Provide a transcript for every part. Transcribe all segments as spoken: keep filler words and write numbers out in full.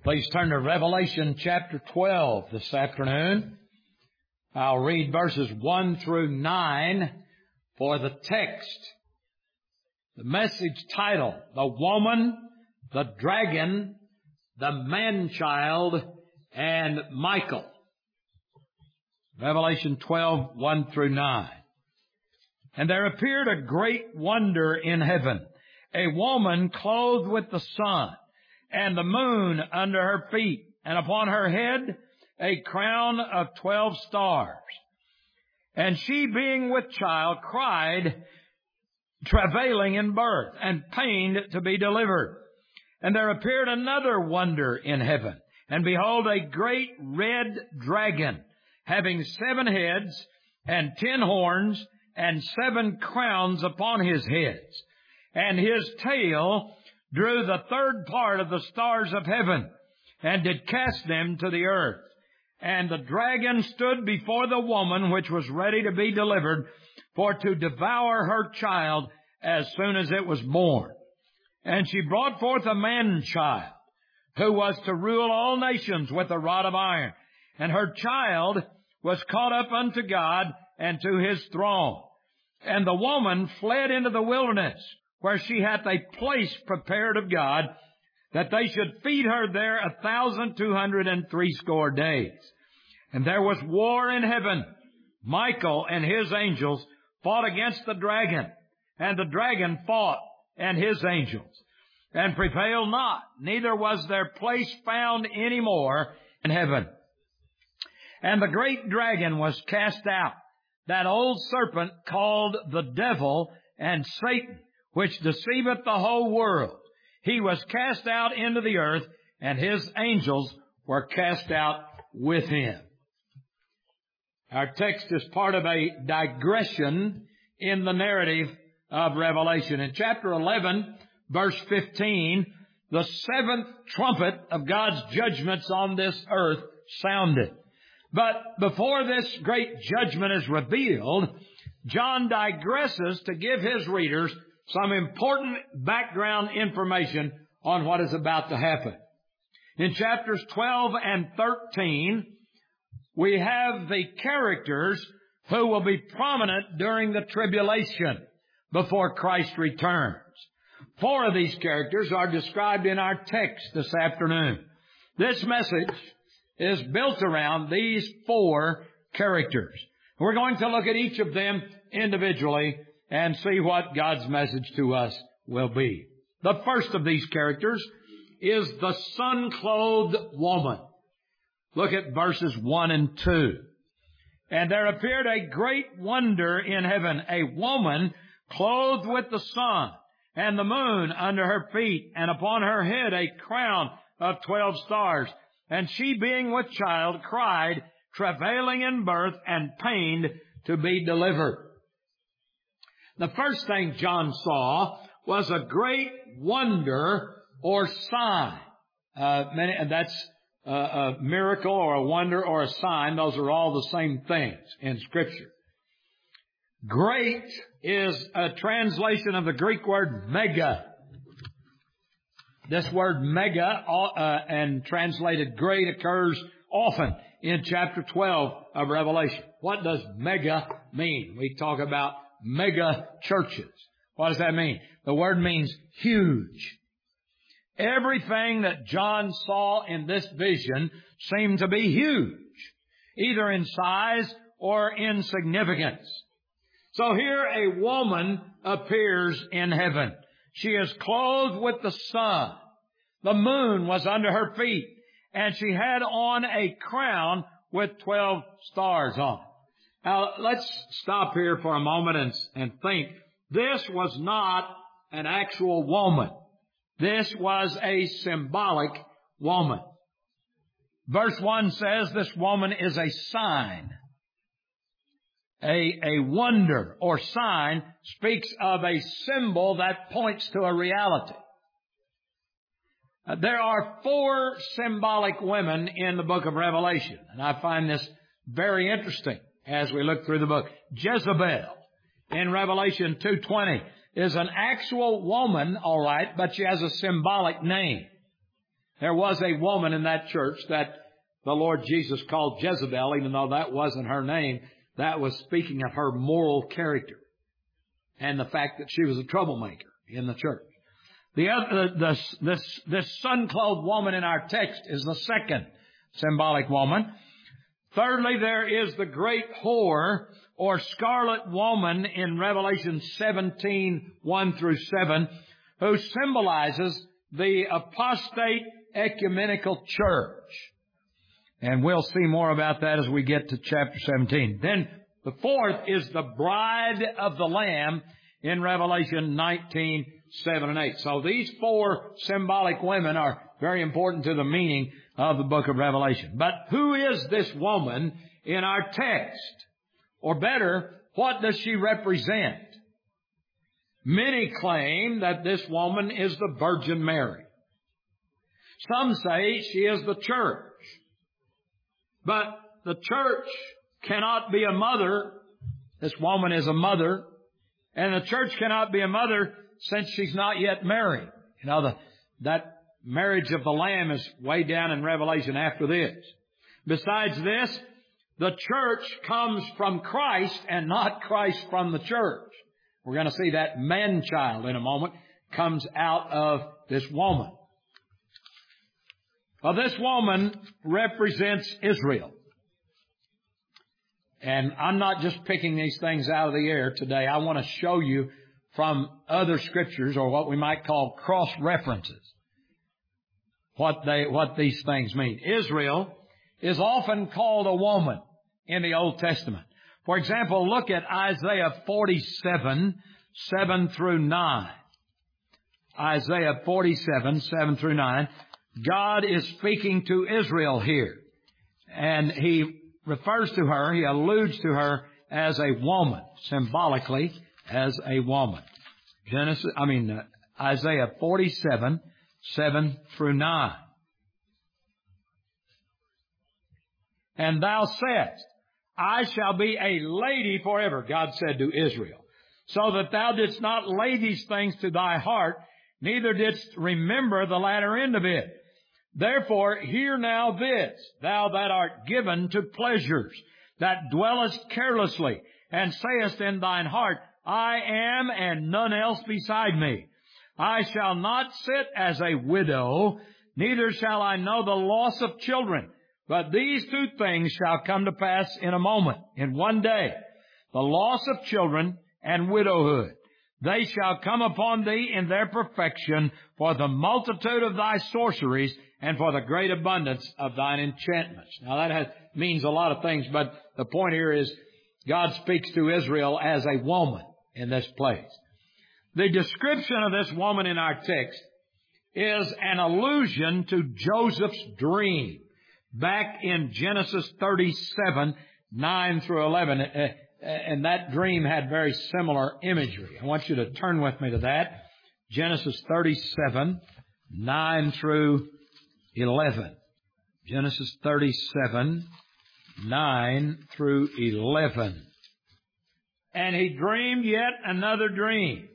Please turn to Revelation chapter twelve this afternoon. I'll read verses one through nine for the text. The message title, The Woman, the Dragon, the Man-Child, and Michael. Revelation twelve, one through nine. And there appeared a great wonder in heaven, a woman clothed with the sun, and the moon under her feet, and upon her head a crown of twelve stars. And she, being with child, cried, travailing in birth, and pained to be delivered. And there appeared another wonder in heaven, and behold, a great red dragon, having seven heads, and ten horns, and seven crowns upon his heads. And his tail drew the third part of the stars of heaven, and did cast them to the earth. And the dragon stood before the woman which was ready to be delivered, for to devour her child as soon as it was born. And she brought forth a man-child, who was to rule all nations with a rod of iron. And her child was caught up unto God and to his throne. And the woman fled into the wilderness, where she hath a place prepared of God, that they should feed her there a thousand two hundred and threescore days. And there was war in heaven. Michael and his angels fought against the dragon, and the dragon fought and his angels, and prevailed not, neither was their place found any more in heaven. And the great dragon was cast out, that old serpent called the devil and Satan, which deceiveth the whole world. He was cast out into the earth, and his angels were cast out with him. Our text is part of a digression in the narrative of Revelation. In chapter eleven, verse fifteen, the seventh trumpet of God's judgments on this earth sounded. But before this great judgment is revealed, John digresses to give his readers some important background information on what is about to happen. In chapters twelve and thirteen, we have the characters who will be prominent during the tribulation before Christ returns. Four of these characters are described in our text this afternoon. This message is built around these four characters. We're going to look at each of them individually and see what God's message to us will be. The first of these characters is the sun-clothed woman. Look at verses one and two. And there appeared a great wonder in heaven, a woman clothed with the sun, and the moon under her feet, and upon her head a crown of twelve stars. And she, being with child, cried, travailing in birth, and pained to be delivered. The first thing John saw was a great wonder or sign. Uh, many, that's a, a miracle or a wonder or a sign. Those are all the same things in Scripture. Great is a translation of the Greek word mega. This word mega uh, and translated great occurs often in chapter twelve of Revelation. What does mega mean? We talk about mega churches. What does that mean? The word means huge. Everything that John saw in this vision seemed to be huge, either in size or in significance. So here a woman appears in heaven. She is clothed with the sun. The moon was under her feet, and she had on a crown with twelve stars on it. Now, let's stop here for a moment and, and think. This was not an actual woman. This was a symbolic woman. Verse one says this woman is a sign. A, a wonder or sign speaks of a symbol that points to a reality. Uh, there are four symbolic women in the book of Revelation, and I find this very interesting as we look through the book. Jezebel in Revelation two twenty is an actual woman, all right, but she has a symbolic name. there was a woman in that church that the Lord Jesus called Jezebel, even though that wasn't her name. That was speaking of her moral character and the fact that she was a troublemaker in the church. The other, the, this, this sun-clothed woman in our text is the second symbolic woman. Thirdly, there is the great whore or scarlet woman in Revelation seventeen, one through seven, who symbolizes the apostate ecumenical church. And we'll see more about that as we get to chapter seventeen. Then the fourth is the bride of the Lamb in Revelation nineteen, seven and eight. So these four symbolic women are very important to the meaning of the book of Revelation. But who is this woman in our text? Or better, what does she represent? Many claim that this woman is the Virgin Mary. Some say she is the church. But the church cannot be a mother. This woman is a mother. And the church cannot be a mother since she's not yet married. You know, the, that marriage of the Lamb is way down in Revelation after this. Besides this, the church comes from Christ and not Christ from the church. We're going to see that man-child in a moment comes out of this woman. Well, this woman represents Israel. And I'm not just picking these things out of the air today. I want to show you from other scriptures, or what we might call cross-references, what they, what these things mean. Israel is often called a woman in the Old Testament. For example, look at Isaiah forty-seven, seven through nine. Isaiah forty-seven, seven through nine. God is speaking to Israel here. And He refers to her, He alludes to her as a woman, symbolically as a woman. Genesis, I mean, uh, Isaiah forty-seven, seven through nine. And thou saidst, I shall be a lady forever, God said to Israel, so that thou didst not lay these things to thy heart, neither didst remember the latter end of it. Therefore, hear now this, thou that art given to pleasures, that dwellest carelessly, and sayest in thine heart, I am and none else beside me. I shall not sit as a widow, neither shall I know the loss of children. But these two things shall come to pass in a moment, in one day, the loss of children and widowhood. They shall come upon thee in their perfection for the multitude of thy sorceries and for the great abundance of thine enchantments. Now that has, means a lot of things, but the point here is God speaks to Israel as a woman in this place. The description of this woman in our text is an allusion to Joseph's dream back in Genesis thirty-seven, nine through eleven. And that dream had very similar imagery. I want you to turn with me to that. Genesis thirty-seven, nine through eleven. Genesis thirty-seven, nine through eleven. And he dreamed yet another dream,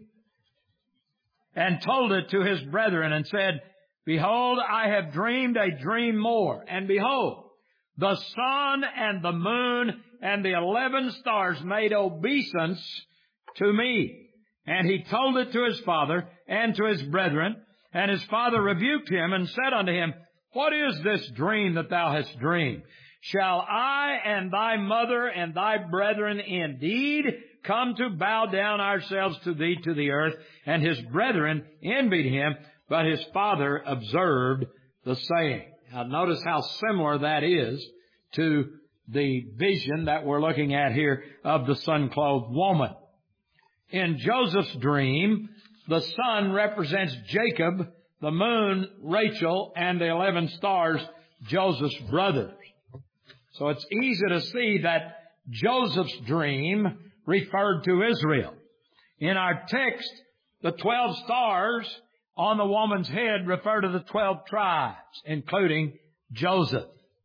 and told it to his brethren, and said, Behold, I have dreamed a dream more. And behold, the sun and the moon and the eleven stars made obeisance to me. And he told it to his father and to his brethren. And his father rebuked him and said unto him, What is this dream that thou hast dreamed? Shall I and thy mother and thy brethren indeed come to bow down ourselves to thee to the earth? And his brethren envied him, but his father observed the saying. Now notice how similar that is to the vision that we're looking at here of the sun-clothed woman. In Joseph's dream, the sun represents Jacob, the moon, Rachel, and the eleven stars, Joseph's brothers. So it's easy to see that Joseph's dream referred to Israel. In our text, the twelve stars on the woman's head refer to the twelve tribes, including Joseph.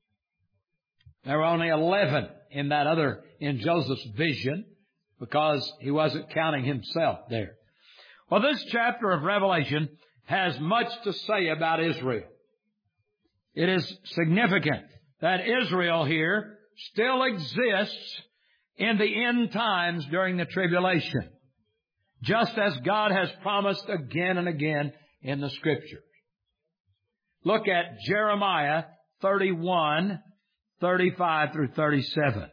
There were only eleven in that other, in Joseph's vision, because he wasn't counting himself there. Well, this chapter of Revelation has much to say about Israel. it is significant that Israel here still exists in the end times during the tribulation, just as God has promised again and again in the Scriptures. Look at Jeremiah thirty-one, thirty-five through thirty-seven.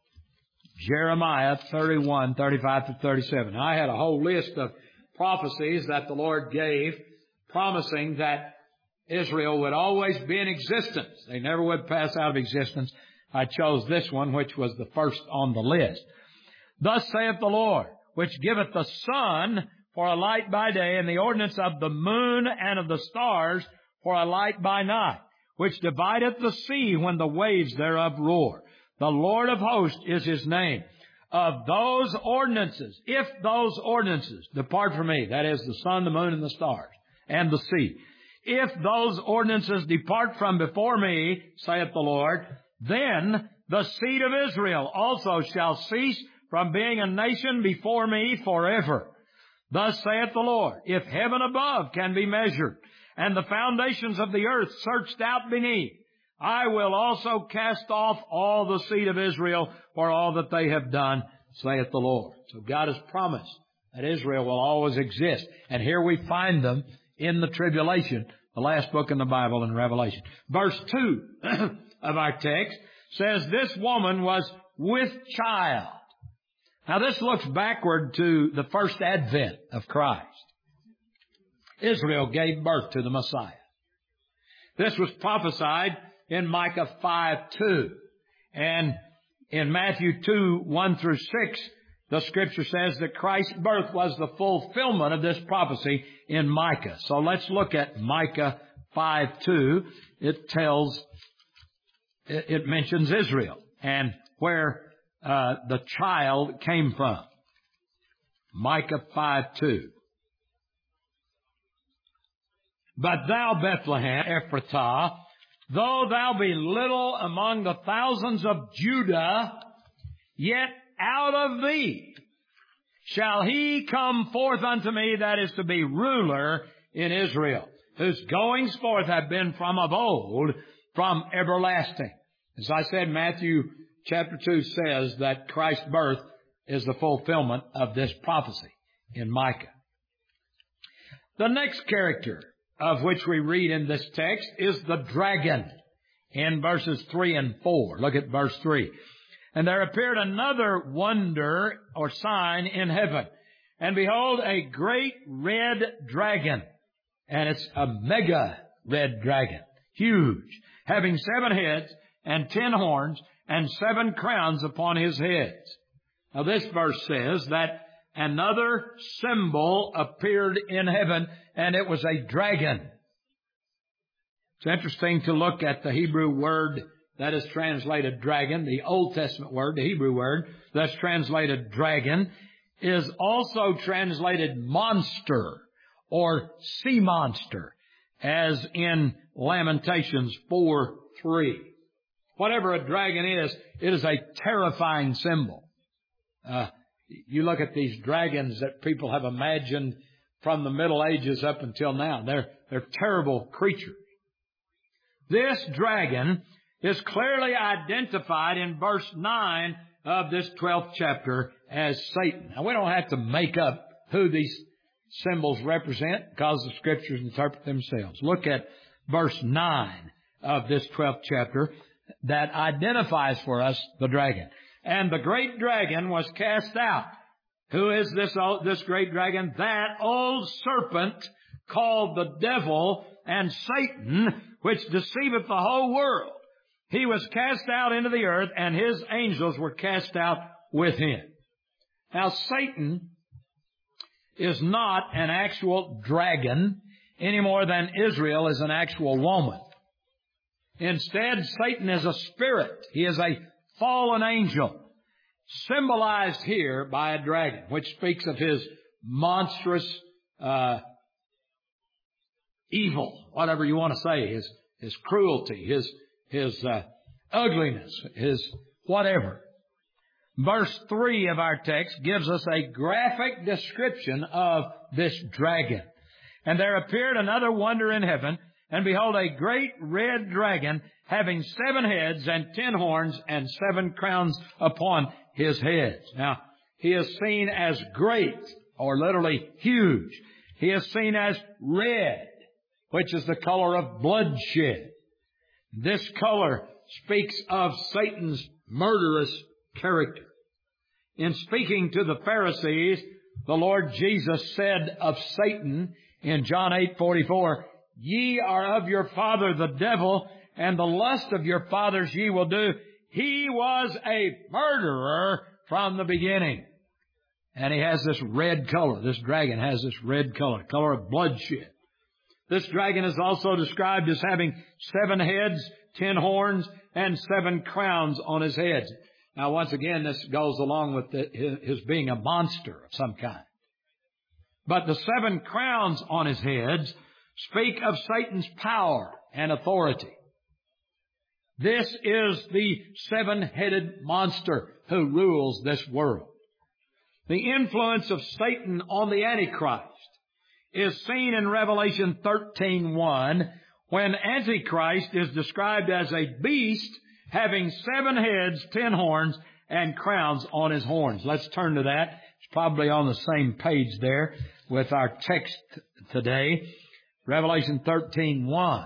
Jeremiah thirty-one, thirty-five through thirty-seven. I had a whole list of prophecies that the Lord gave, promising that Israel would always be in existence. They never would pass out of existence. I chose this one, which was the first on the list. Thus saith the Lord, which giveth the sun for a light by day, and the ordinance of the moon and of the stars for a light by night, which divideth the sea when the waves thereof roar. The Lord of hosts is His name. Of those ordinances, if those ordinances depart from me, that is the sun, the moon, and the stars, and the sea, if those ordinances depart from before me, saith the Lord, then the seed of Israel also shall cease from being a nation before me forever. Thus saith the Lord, if heaven above can be measured, and the foundations of the earth searched out beneath, I will also cast off all the seed of Israel for all that they have done, saith the Lord. So God has promised that Israel will always exist. And here we find them in the tribulation, the last book in the Bible in Revelation. Verse two of our text says, this woman was with child. Now this looks backward to the first advent of Christ. Israel gave birth to the Messiah. This was prophesied in Micah five two. And in Matthew two, one through six, the Scripture says that Christ's birth was the fulfillment of this prophecy in Micah. So let's look at Micah five two. It tells, it, it mentions Israel and where uh, the child came from. Micah five two. But thou, Bethlehem, Ephratah, though thou be little among the thousands of Judah, yet out of thee shall he come forth unto me that is to be ruler in Israel, whose goings forth have been from of old, from everlasting. As I said, Matthew chapter two says that Christ's birth is the fulfillment of this prophecy in Micah. The next character of which we read in this text is the dragon in verses three and four. Look at verse three. And there appeared another wonder or sign in heaven. And behold, a great red dragon. And it's a mega red dragon. Huge. Having seven heads and ten horns and seven crowns upon his heads. Now this verse says that another symbol appeared in heaven, and it was a dragon. It's interesting to look at the Hebrew word that is translated dragon. The Old Testament word, the Hebrew word that's translated dragon, is also translated monster or sea monster, as in Lamentations four three. Whatever a dragon is, it is a terrifying symbol. Uh, You look at these dragons that people have imagined from the Middle Ages up until now. They're, they're terrible creatures. This dragon is clearly identified in verse nine of this twelfth chapter as Satan. Now, we don't have to make up who these symbols represent because the Scriptures interpret themselves. Look at verse nine of this twelfth chapter that identifies for us the dragon. And the great dragon was cast out. Who is this, this great dragon? That old serpent called the devil and Satan, which deceiveth the whole world. He was cast out into the earth, and his angels were cast out with him. Now, Satan is not an actual dragon any more than Israel is an actual woman. Instead, Satan is a spirit. He is a fallen angel, symbolized here by a dragon, which speaks of his monstrous uh evil, whatever you want to say, his his cruelty, his his uh, ugliness, his whatever. Verse three of our text gives us a graphic description of this dragon. And there appeared another wonder in heaven, And behold, a great red dragon, having seven heads and ten horns and seven crowns upon his heads. Now, he is seen as great, or literally huge. He is seen as red, which is the color of bloodshed. This color speaks of Satan's murderous character. In speaking to the Pharisees, the Lord Jesus said of Satan in John eight forty-four, "Ye are of your father the devil, and the lust of your fathers ye will do. He was a murderer from the beginning." And he has this red color. This dragon has this red color, color of bloodshed. This dragon is also described as having seven heads, ten horns, and seven crowns on his heads. Now, once again, this goes along with the, his, his being a monster of some kind. But the seven crowns on his heads speak of Satan's power and authority. This is the seven-headed monster who rules this world. The influence of Satan on the Antichrist is seen in Revelation thirteen one, when Antichrist is described as a beast having seven heads, ten horns, and crowns on his horns. Let's turn to that. It's probably on the same page there with our text today. Revelation thirteen one.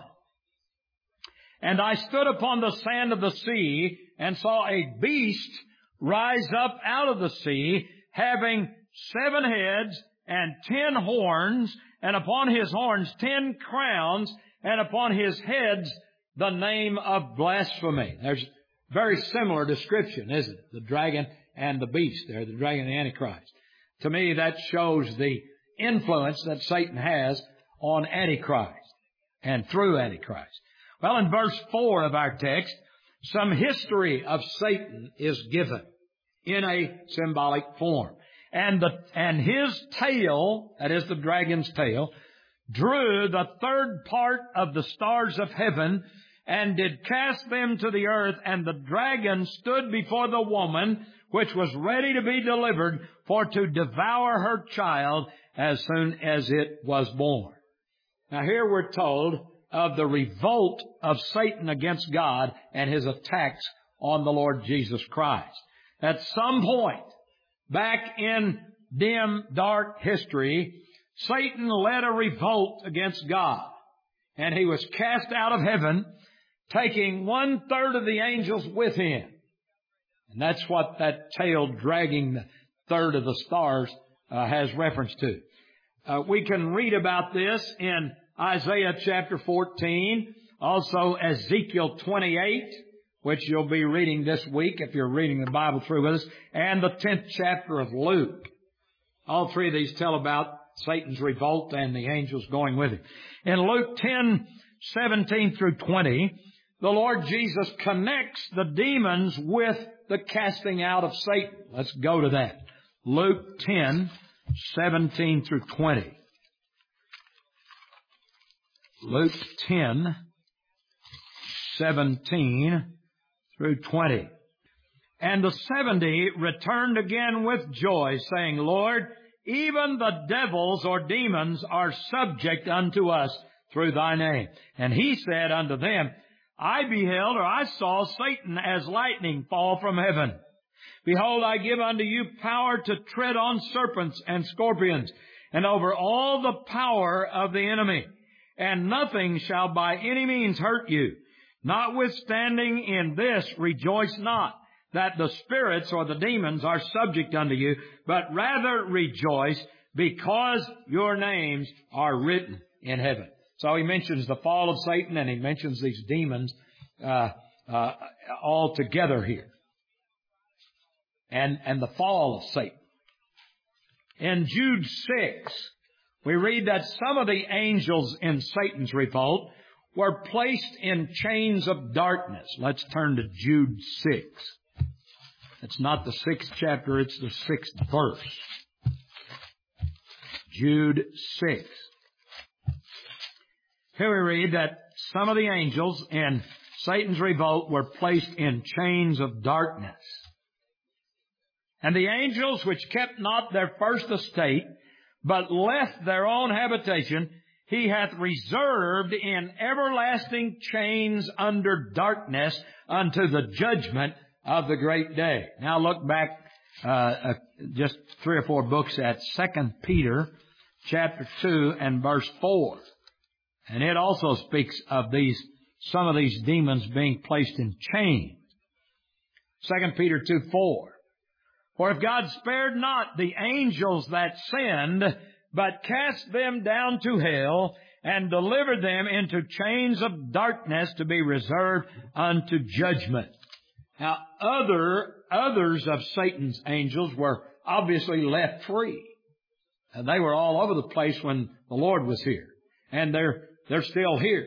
"And I stood upon the sand of the sea, and saw a beast rise up out of the sea, having seven heads and ten horns, and upon his horns ten crowns, and upon his heads the name of blasphemy." There's a very similar description, isn't it? The dragon and the beast there, the dragon and the Antichrist. To me, that shows the influence that Satan has on Antichrist and through Antichrist. Well, in verse four of our text, some history of Satan is given in a symbolic form. And the, and his tail, that is the dragon's tail, drew the third part of the stars of heaven, and did cast them to the earth, and the dragon stood before the woman, which was ready to be delivered, for to devour her child as soon as it was born. Now here we're told of the revolt of Satan against God and his attacks on the Lord Jesus Christ. At some point back in dim, dark history, Satan led a revolt against God, and he was cast out of heaven, taking one-third of the angels with him. And that's what that tail dragging the third of the stars uh, has reference to. Uh, we can read about this in Isaiah chapter fourteen, also Ezekiel twenty-eight, which you'll be reading this week if you're reading the Bible through with us, and the tenth chapter of Luke. All three of these tell about Satan's revolt and the angels going with him. In Luke ten seventeen through twenty, the Lord Jesus connects the demons with the casting out of Satan. Let's go to that. Luke ten seventeen through twenty. Luke ten seventeen through twenty. "And the seventy returned again with joy, saying, Lord, even the devils or demons are subject unto us through thy name. And he said unto them, I beheld, or I saw Satan as lightning fall from heaven. Behold, I give unto you power to tread on serpents and scorpions, and over all the power of the enemy, and nothing shall by any means hurt you. Notwithstanding in this rejoice not, that the spirits or the demons are subject unto you, but rather rejoice, because your names are written in heaven." So he mentions the fall of Satan, and he mentions these demons uh, uh, all together here. And, and the fall of Satan. In Jude six, we read that some of the angels in Satan's revolt were placed in chains of darkness. Let's turn to Jude six. It's not the sixth chapter, it's the sixth verse. Jude six. Here we read that some of the angels in Satan's revolt were placed in chains of darkness. And the angels which kept not their first estate, but left their own habitation, He hath reserved in everlasting chains under darkness unto the judgment of the great day. Now look back uh, uh just three or four books at Second Peter chapter two and verse four. And it also speaks of these, some of these demons being placed in chains. Second Peter two four. For if God spared not the angels that sinned, but cast them down to hell, and delivered them into chains of darkness to be reserved unto judgment. Now, other, others of Satan's angels were obviously left free. And they were all over the place when the Lord was here. And they're, they're still here.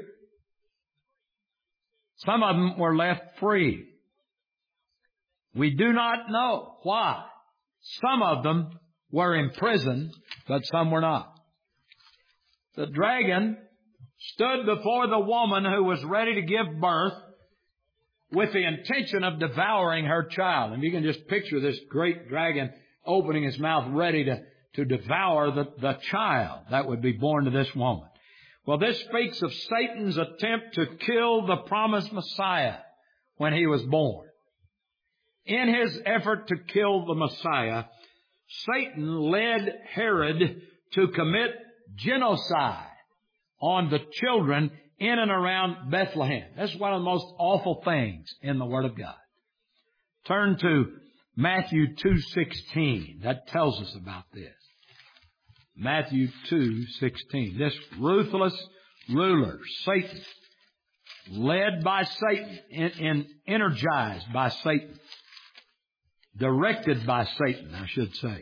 Some of them were left free. We do not know why. Some of them were imprisoned, but some were not. The dragon stood before the woman who was ready to give birth with the intention of devouring her child. And you can just picture this great dragon opening his mouth ready to, to devour the, the child that would be born to this woman. Well, this speaks of Satan's attempt to kill the promised Messiah when he was born. In his effort to kill the Messiah, Satan led Herod to commit genocide on the children in and around Bethlehem. That's one of the most awful things in the Word of God. Turn to Matthew two sixteen. That tells us about this. Matthew two sixteen. This ruthless ruler, Satan, led by Satan, and, and energized by Satan, directed by Satan, I should say.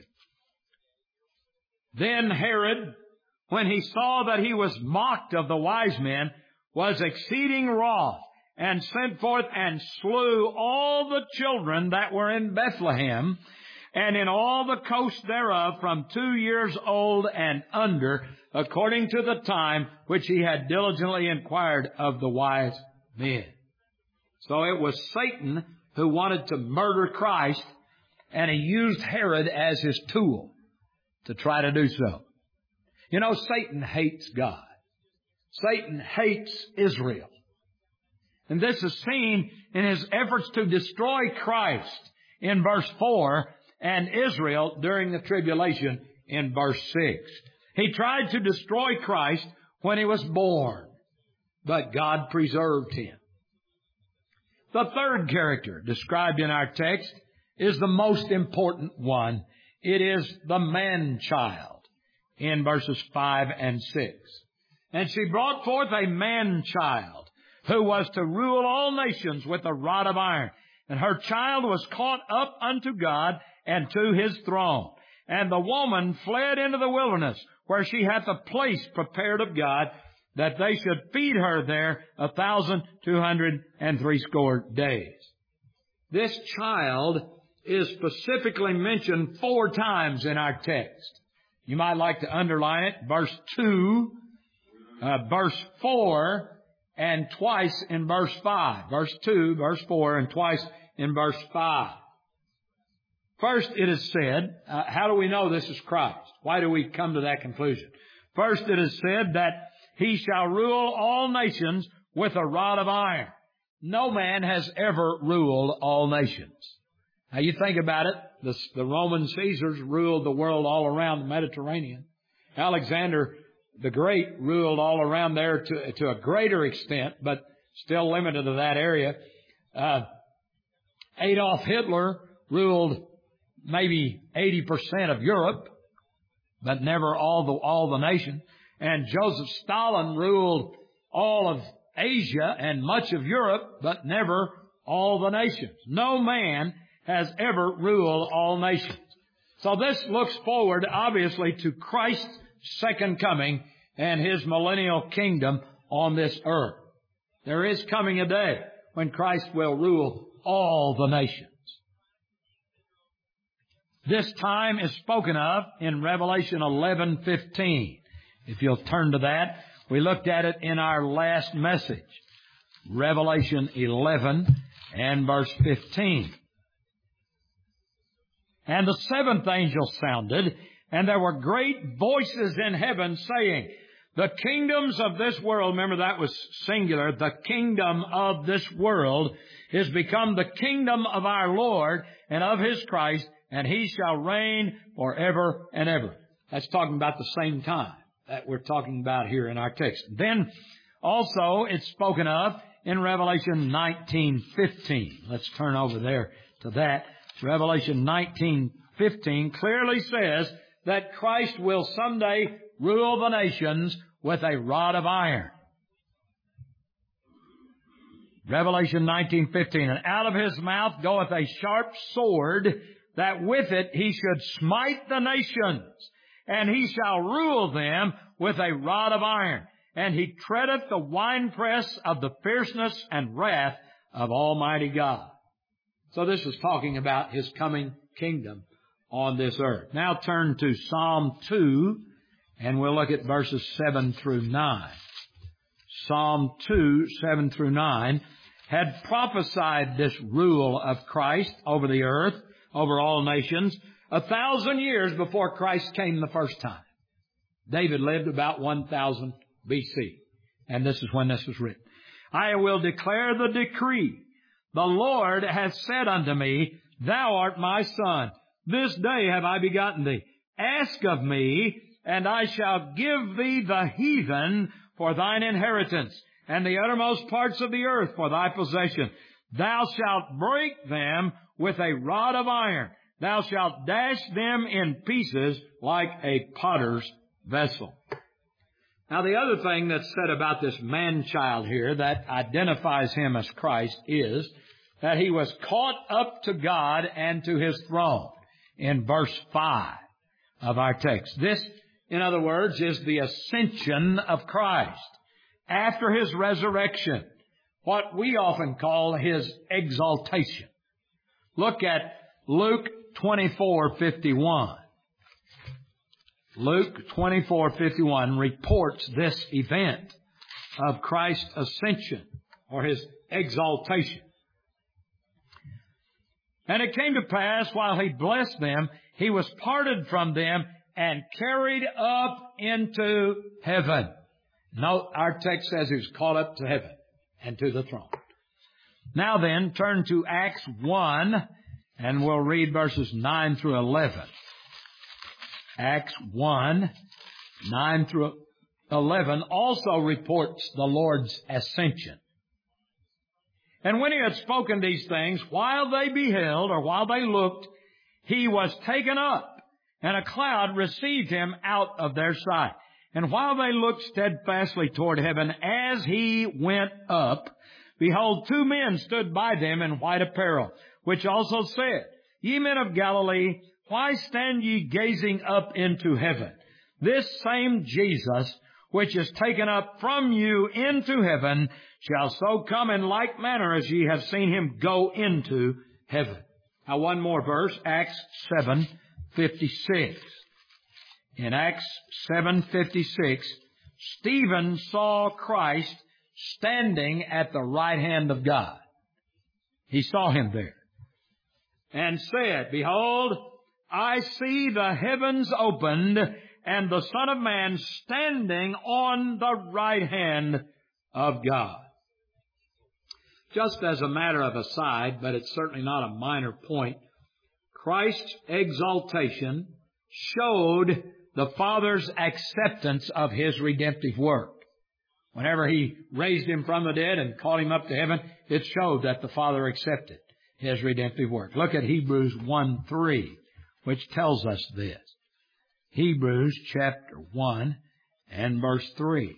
Then Herod, when he saw that he was mocked of the wise men, was exceeding wroth, and sent forth and slew all the children that were in Bethlehem, and in all the coast thereof, from two years old and under, according to the time which he had diligently inquired of the wise men. So it was Satan who wanted to murder Christ, and he used Herod as his tool to try to do so. You know, Satan hates God. Satan hates Israel. And this is seen in his efforts to destroy Christ in verse four and Israel during the tribulation in verse six. He tried to destroy Christ when he was born, but God preserved him. The third character described in our text is the most important one. It is the man-child in verses five and six. And she brought forth a man-child who was to rule all nations with a rod of iron. And her child was caught up unto God and to his throne. And the woman fled into the wilderness, where she hath a place prepared of God, that they should feed her there a thousand two hundred and threescore days. This child is specifically mentioned four times in our text. You might like to underline it. Verse two, uh, verse four, and twice in verse five. Verse two, verse four, and twice in verse five. First, it is said, uh, how do we know this is Christ? Why do we come to that conclusion? First, it is said that he shall rule all nations with a rod of iron. No man has ever ruled all nations. Now, you think about it. The, the Roman Caesars ruled the world all around the Mediterranean. Alexander the Great ruled all around there to, to a greater extent, but still limited to that area. Uh, Adolf Hitler ruled maybe eighty percent of Europe, but never all the, all the nation. And Joseph Stalin ruled all of Asia and much of Europe, but never all the nations. No man has ever ruled all nations. So this looks forward, obviously, to Christ's second coming and his millennial kingdom on this earth. There is coming a day when Christ will rule all the nations. This time is spoken of in Revelation eleven fifteen. If you'll turn to that, we looked at it in our last message. Revelation eleven and verse fifteen. And the seventh angel sounded, and there were great voices in heaven saying, The kingdoms of this world, remember that was singular, the kingdom of this world is become the kingdom of our Lord and of His Christ, and He shall reign forever and ever. That's talking about the same time that we're talking about here in our text. Then also it's spoken of in Revelation nineteen fifteen. Let's turn over there to that. Revelation nineteen fifteen clearly says that Christ will someday rule the nations with a rod of iron. Revelation nineteen fifteen, and out of His mouth goeth a sharp sword, that with it He should smite the nations, and He shall rule them with a rod of iron. And He treadeth the winepress of the fierceness and wrath of Almighty God. So this is talking about His coming kingdom on this earth. Now turn to Psalm two, and we'll look at verses seven through nine. Psalm two, seven through nine, had prophesied this rule of Christ over the earth, over all nations, a thousand years before Christ came the first time. David lived about one thousand B C, and this is when this was written. I will declare the decree. The Lord hath said unto me, Thou art my son. This day have I begotten thee. Ask of me, and I shall give thee the heathen for thine inheritance, and the uttermost parts of the earth for thy possession. Thou shalt break them with a rod of iron. Thou shalt dash them in pieces like a potter's vessel. Now, the other thing that's said about this man-child here that identifies Him as Christ is that He was caught up to God and to His throne in verse five of our text. This, in other words, is the ascension of Christ after His resurrection, what we often call His exaltation. Look at Luke twenty-four fifty-one. Luke twenty-four fifty-one reports this event of Christ's ascension or His exaltation. And it came to pass, while He blessed them, He was parted from them and carried up into heaven. Note, our text says He was caught up to heaven and to the throne. Now then, turn to Acts one, and we'll read verses nine through eleven. Acts one, nine through eleven also reports the Lord's ascension. And when He had spoken these things, while they beheld, or while they looked, He was taken up, and a cloud received Him out of their sight. And while they looked steadfastly toward heaven as He went up, behold, two men stood by them in white apparel, which also said, Ye men of Galilee, why stand ye gazing up into heaven? This same Jesus, which is taken up from you into heaven, shall so come in like manner as ye have seen Him go into heaven. Now one more verse, Acts seven fifty-six. In Acts seven fifty-six, Stephen saw Christ standing at the right hand of God. He saw Him there and said, Behold, I see the heavens opened, and the Son of Man standing on the right hand of God. Just as a matter of aside, but it's certainly not a minor point, Christ's exaltation showed the Father's acceptance of His redemptive work. Whenever He raised Him from the dead and caught Him up to heaven, it showed that the Father accepted His redemptive work. Look at Hebrews one three, which tells us this. Hebrews chapter one and verse three.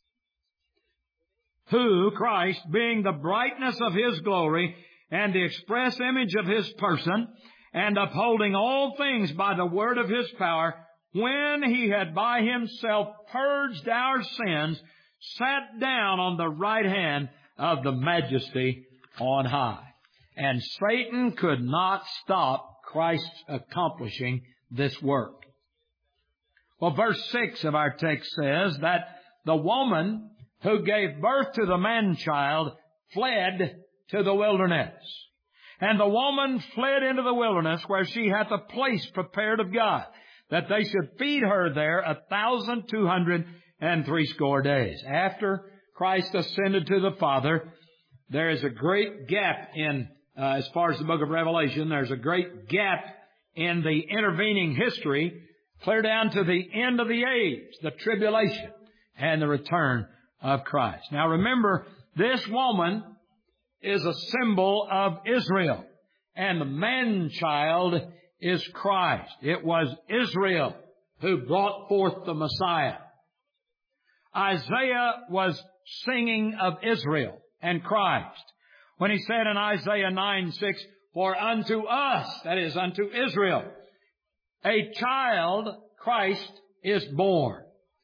Who, Christ, being the brightness of His glory and the express image of His person, and upholding all things by the word of His power, when He had by Himself purged our sins, sat down on the right hand of the Majesty on high. And Satan could not stop Christ's accomplishing this work. Well, verse six of our text says that the woman who gave birth to the man-child fled to the wilderness. And the woman fled into the wilderness, where she hath a place prepared of God, that they should feed her there a thousand two hundred and threescore days. After Christ ascended to the Father, there is a great gap in, uh, as far as the book of Revelation, there's a great gap in the intervening history, clear down to the end of the age, the tribulation, and the return of Christ. Now remember, this woman is a symbol of Israel, and the man-child is Christ. It was Israel who brought forth the Messiah. Isaiah was singing of Israel and Christ when he said in Isaiah nine six, "For unto us," that is, unto Israel, "a child, Christ, is born."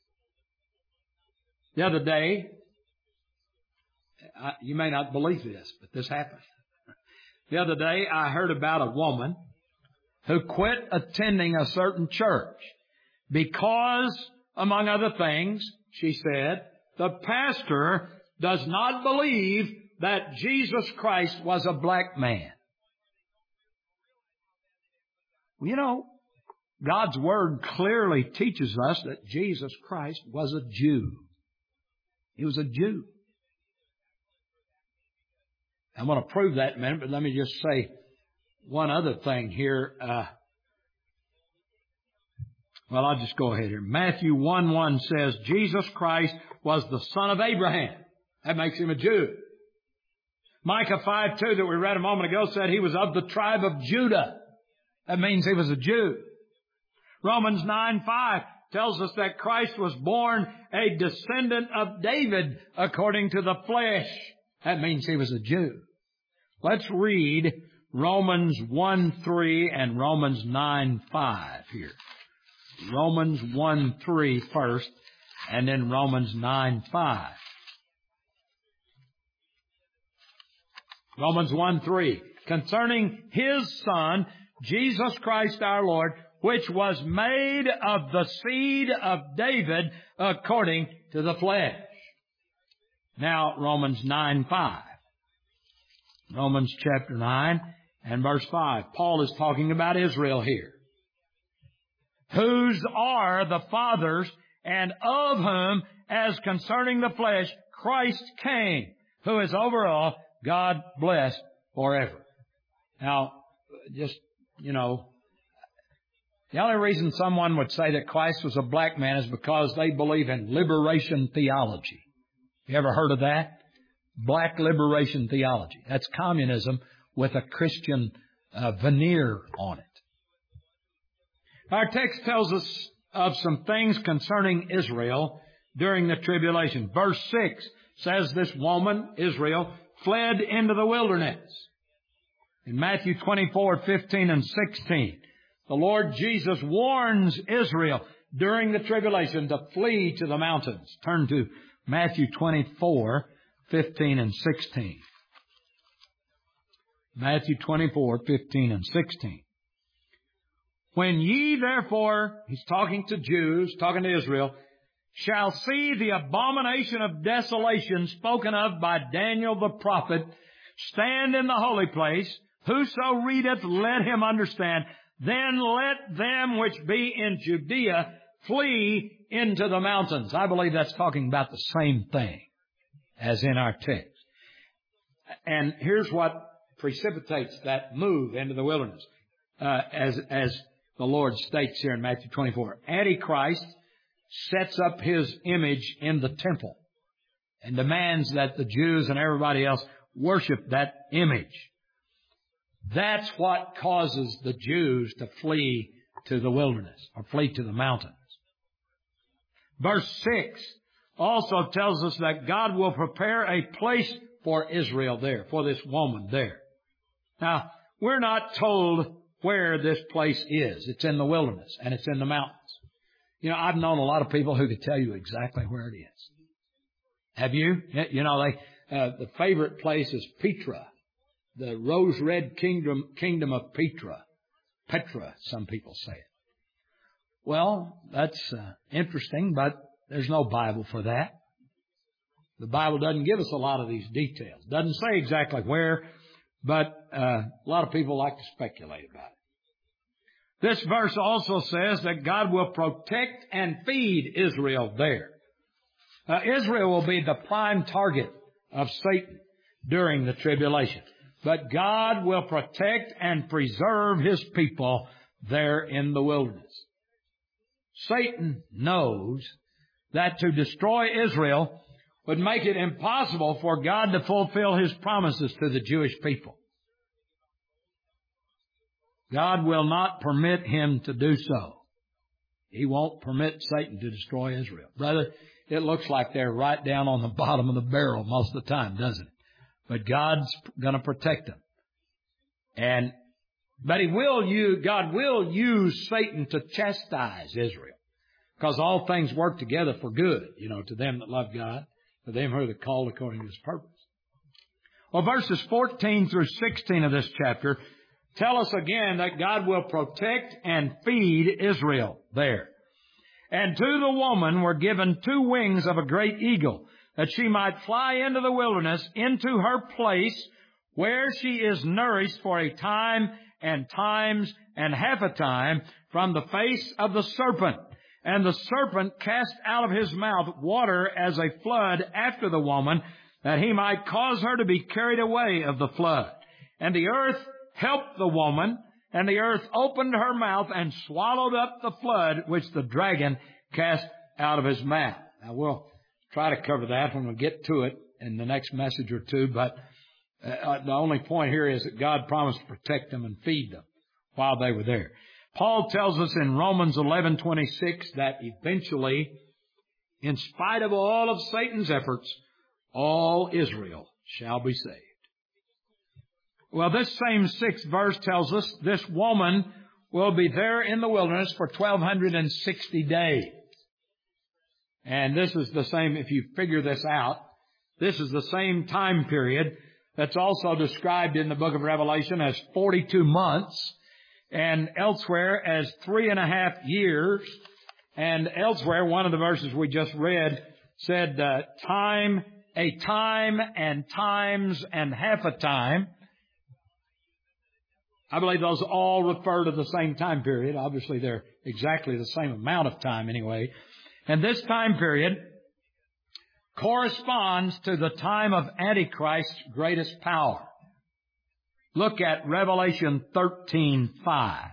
The other day, you may not believe this, but this happened. The other day, I heard about a woman who quit attending a certain church because, among other things, she said, the pastor does not believe that Jesus Christ was a black man. Well, you know, God's Word clearly teaches us that Jesus Christ was a Jew. He was a Jew. I'm going to prove that in a minute, but let me just say one other thing here. Uh, well, I'll just go ahead here. Matthew one one says, Jesus Christ was the son of Abraham. That makes him a Jew. Micah five two that we read a moment ago said he was of the tribe of Judah. That means he was a Jew. Romans nine five tells us that Christ was born a descendant of David according to the flesh. That means he was a Jew. Let's read Romans one three and Romans nine five here. Romans one three first, and then Romans nine five. Romans one three. Concerning His Son, Jesus Christ our Lord, which was made of the seed of David according to the flesh. Now, Romans nine five. Romans chapter nine and verse five. Paul is talking about Israel here. Whose are the fathers, and of whom, as concerning the flesh, Christ came, who is over all, God blessed forever. Now, just, you know, the only reason someone would say that Christ was a black man is because they believe in liberation theology. You ever heard of that? Black liberation theology. That's communism with a Christian uh, veneer on it. Our text tells us of some things concerning Israel during the tribulation. Verse six says this woman, Israel, fled into the wilderness. In Matthew twenty-four fifteen and sixteen, the Lord Jesus warns Israel during the tribulation to flee to the mountains. Turn to Matthew twenty-four fifteen and sixteen. Matthew twenty-four fifteen and sixteen. When ye therefore, he's talking to Jews, talking to Israel, shall see the abomination of desolation spoken of by Daniel the prophet, stand in the holy place, whoso readeth, let him understand. Then let them which be in Judea flee into the mountains. I believe that's talking about the same thing as in our text. And here's what precipitates that move into the wilderness, uh, as as the Lord states here in Matthew twenty-four. Antichrist sets up his image in the temple and demands that the Jews and everybody else worship that image. That's what causes the Jews to flee to the wilderness or flee to the mountains. Verse six also tells us that God will prepare a place for Israel there, for this woman there. Now, we're not told where this place is. It's in the wilderness and it's in the mountains. You know, I've known a lot of people who could tell you exactly where it is. Have you? You know, they, uh, the favorite place is Petra, the rose-red kingdom, kingdom of Petra. Petra, some people say it. Well, that's uh, interesting, but there's no Bible for that. The Bible doesn't give us a lot of these details. Doesn't say exactly where, but uh, a lot of people like to speculate about it. This verse also says that God will protect and feed Israel there. Uh, Israel will be the prime target of Satan during the tribulation. But God will protect and preserve His people there in the wilderness. Satan knows that to destroy Israel would make it impossible for God to fulfill His promises to the Jewish people. God will not permit him to do so. He won't permit Satan to destroy Israel. Brother, it looks like they're right down on the bottom of the barrel most of the time, doesn't it? But God's going to protect them. And, but He will use, God will use Satan to chastise Israel. Because all things work together for good, you know, to them that love God, to them who are called according to His purpose. Well, verses fourteen through sixteen of this chapter tell us again that God will protect and feed Israel there. And to the woman were given two wings of a great eagle, that she might fly into the wilderness, into her place, where she is nourished for a time and times and half a time from the face of the serpent. And the serpent cast out of his mouth water as a flood after the woman, that he might cause her to be carried away of the flood. And the earth helped the woman, and the earth opened her mouth and swallowed up the flood which the dragon cast out of his mouth. Now, we'll try to cover that when we get to it in the next message or two, but uh, the only point here is that God promised to protect them and feed them while they were there. Paul tells us in Romans eleven twenty-six that eventually, in spite of all of Satan's efforts, all Israel shall be saved. Well, this same sixth verse tells us this woman will be there in the wilderness for twelve sixty days. And this is the same, if you figure this out, this is the same time period that's also described in the book of Revelation as forty-two months, and elsewhere as three and a half years, and elsewhere, one of the verses we just read said, uh, time, a time and times and half a time. I believe those all refer to the same time period. Obviously, they're exactly the same amount of time anyway. And this time period corresponds to the time of Antichrist's greatest power. Look at Revelation thirteen five.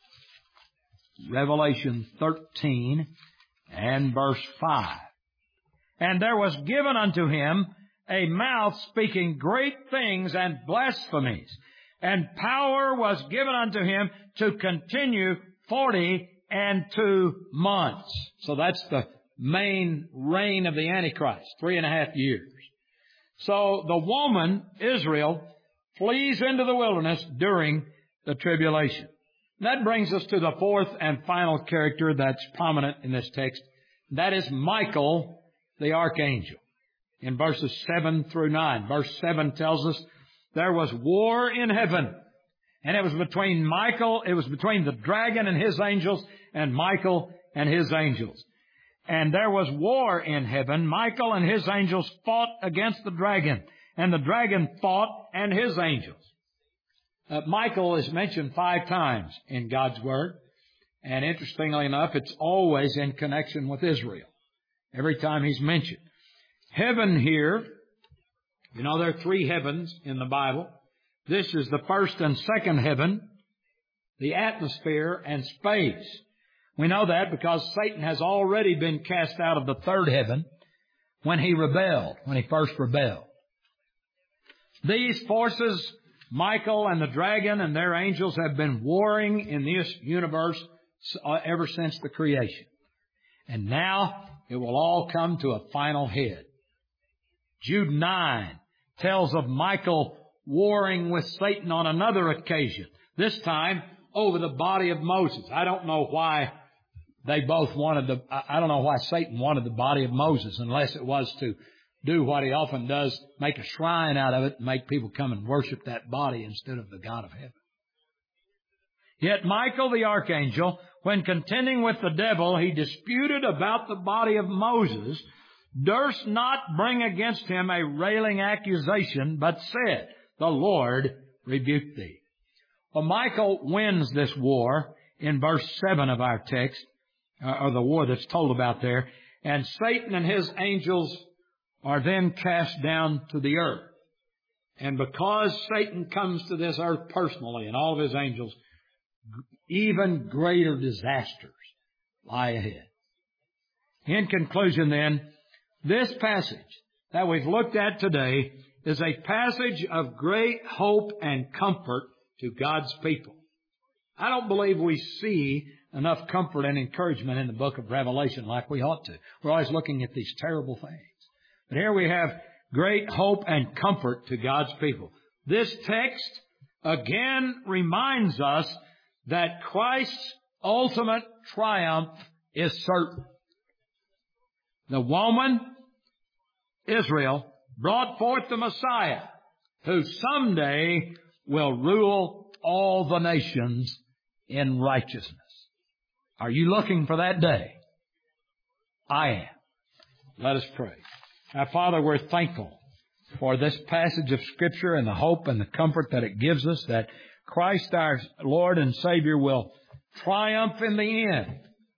Revelation thirteen and verse five. And there was given unto him a mouth speaking great things and blasphemies, and power was given unto him to continue forty and two months. So that's the main reign of the Antichrist, three and a half years. So the woman, Israel, flees into the wilderness during the tribulation. That brings us to the fourth and final character that's prominent in this text. That is Michael, the archangel, in verses seven through nine. Verse seven tells us there was war in heaven, and it was between Michael, it was between the dragon and his angels, and Michael and his angels. And there was war in heaven. Michael and his angels fought against the dragon, and the dragon fought and his angels. Uh, Michael is mentioned five times in God's Word, and interestingly enough, it's always in connection with Israel. Every time he's mentioned. Heaven here, you know, there are three heavens in the Bible. This is the first and second heaven, the atmosphere and space. We know that because Satan has already been cast out of the third heaven when he rebelled, when he first rebelled. These forces, Michael and the dragon and their angels, have been warring in this universe ever since the creation. And now it will all come to a final head. Jude nine tells of Michael warring with Satan on another occasion, this time over the body of Moses. I don't know why they both wanted the, I don't know why Satan wanted the body of Moses, unless it was to do what he often does, make a shrine out of it and make people come and worship that body instead of the God of heaven. Yet Michael the archangel, when contending with the devil, he disputed about the body of Moses, durst not bring against him a railing accusation, but said, the Lord rebuke thee. Well, Michael wins this war in verse seven of our text, or the war that's told about there. And Satan and his angels are then cast down to the earth. And because Satan comes to this earth personally and all of his angels, even greater disasters lie ahead. In conclusion then, this passage that we've looked at today is a passage of great hope and comfort to God's people. I don't believe we see enough comfort and encouragement in the book of Revelation like we ought to. We're always looking at these terrible things. But here we have great hope and comfort to God's people. This text again reminds us that Christ's ultimate triumph is certain. The woman, Israel, brought forth the Messiah, who someday will rule all the nations in righteousness. Are you looking for that day? I am. Let us pray. Now, Father, we're thankful for this passage of Scripture and the hope and the comfort that it gives us, that Christ our Lord and Savior will triumph in the end.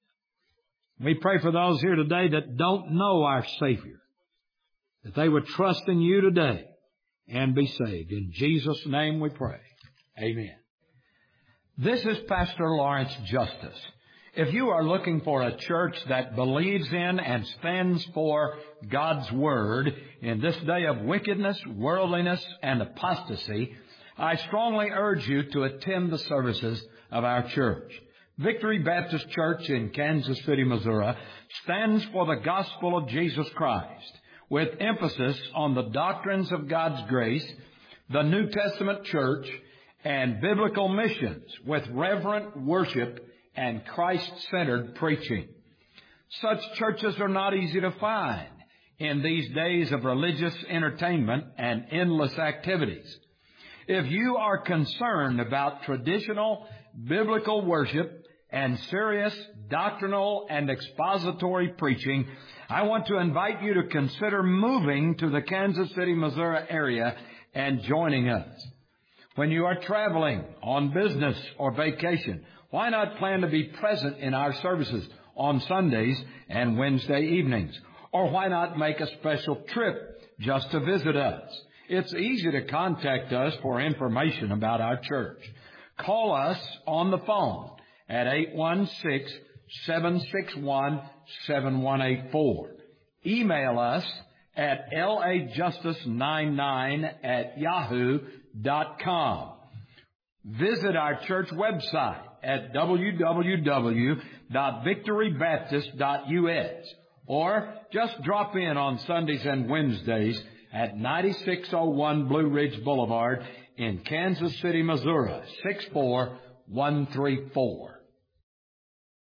We pray for those here today that don't know our Savior, that they would trust in you today and be saved. In Jesus' name we pray. Amen. This is Pastor Lawrence Justice. If you are looking for a church that believes in and stands for God's Word in this day of wickedness, worldliness, and apostasy, I strongly urge you to attend the services of our church. Victory Baptist Church in Kansas City, Missouri, stands for the gospel of Jesus Christ, with emphasis on the doctrines of God's grace, the New Testament church, and biblical missions, with reverent worship and Christ-centered preaching. Such churches are not easy to find in these days of religious entertainment and endless activities. If you are concerned about traditional biblical worship and serious doctrinal and expository preaching, I want to invite you to consider moving to the Kansas City, Missouri area and joining us. When you are traveling on business or vacation, why not plan to be present in our services on Sundays and Wednesday evenings? Or why not make a special trip just to visit us? It's easy to contact us for information about our church. Call us on the phone at eight one six, seven six one, seven one eight four. Email us at L A justice ninety-nine at yahoo dot com. Visit our church website at w w w dot victory baptist dot u s, or just drop in on Sundays and Wednesdays at ninety-six oh one Blue Ridge Boulevard in Kansas City, Missouri, six four one three four.